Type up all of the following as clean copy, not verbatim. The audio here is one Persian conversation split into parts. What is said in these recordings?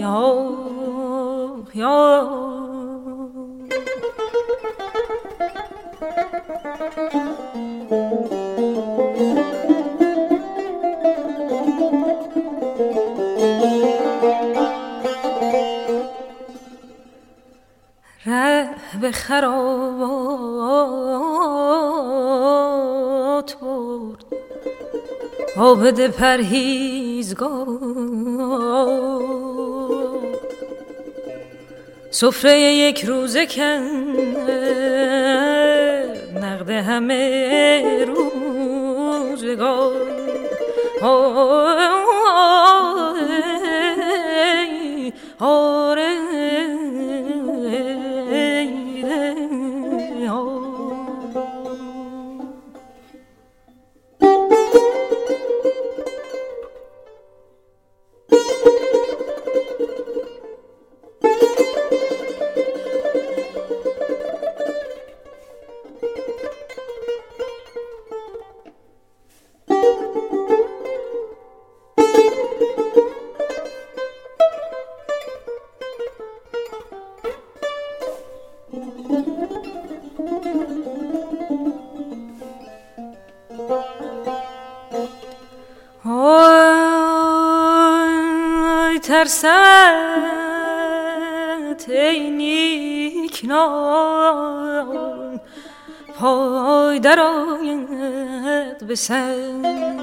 ره به خرابات برد عابد پرهیزگار، سفره یک روزه کند نقد همه روزگار. ترسد ای نیکنام پای در آید به سر،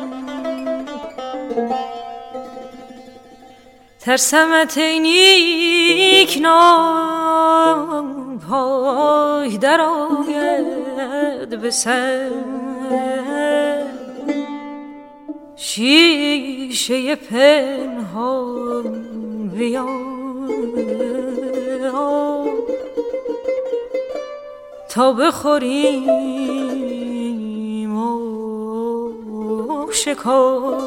ترسمت ای نیکنام پای در آید به سر. شیشه پنهان بیا تا بخوریم و شکار.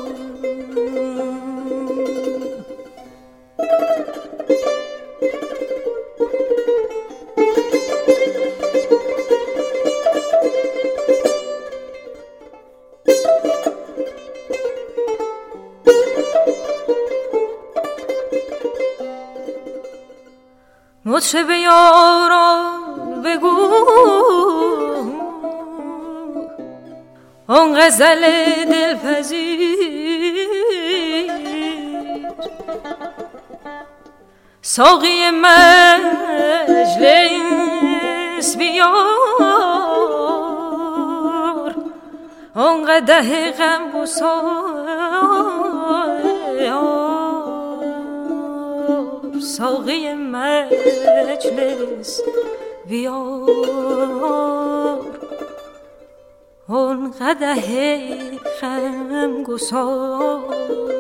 مطرب یاران بگو آن غزل دلپذیر، ساقی مجلس بیار آن قدح غمگسار. ساقی مجلس بیار آن قدح غمگسار.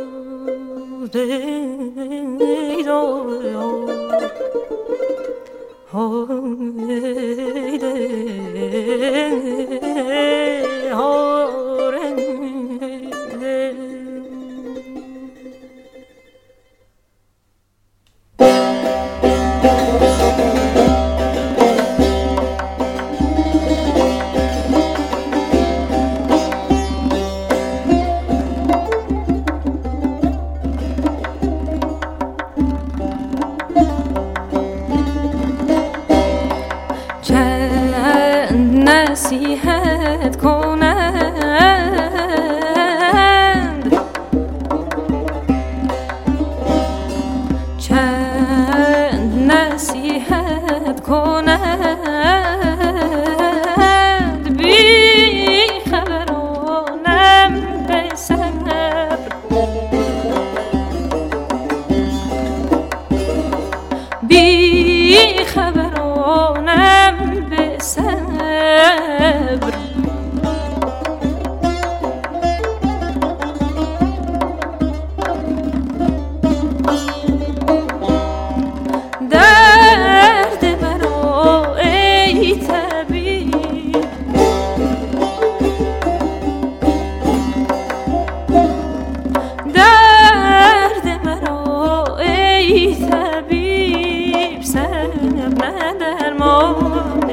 نصیحت کنند چند نصیحت کنند بی خبرانم به صبر، بی خبرانم به صبر. درد مرا ای طبیب درد مرا ای طبیب صبر نه درمان.